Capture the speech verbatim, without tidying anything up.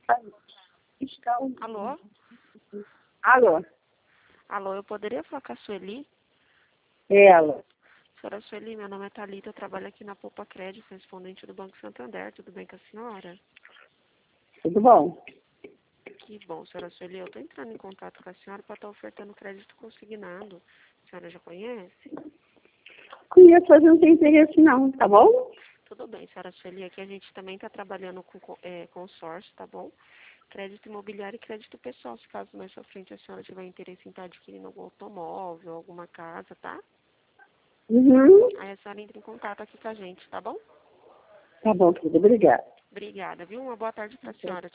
Alô? Alô? Alô, eu poderia falar com a Sueli? Ela. Senhora Sueli, meu nome é Thalita, eu trabalho aqui na Poupa Crédito, correspondente do Banco Santander. Tudo bem com a senhora? Tudo bom? Que bom, senhora Sueli. Eu estou entrando em contato com a senhora para estar ofertando crédito consignado. A senhora já conhece? Conheço, mas não tem interesse não, tá bom? Tudo bem, senhora Sueli. Aqui a gente também está trabalhando com é, consórcio, tá bom? Crédito imobiliário e crédito pessoal, se caso mais pra frente a senhora tiver interesse em estar adquirindo algum automóvel, alguma casa, tá? Uhum. Aí a senhora entra em contato aqui com a gente, tá bom? Tá bom, querida. Obrigada. Obrigada, viu? Uma boa tarde para a senhora.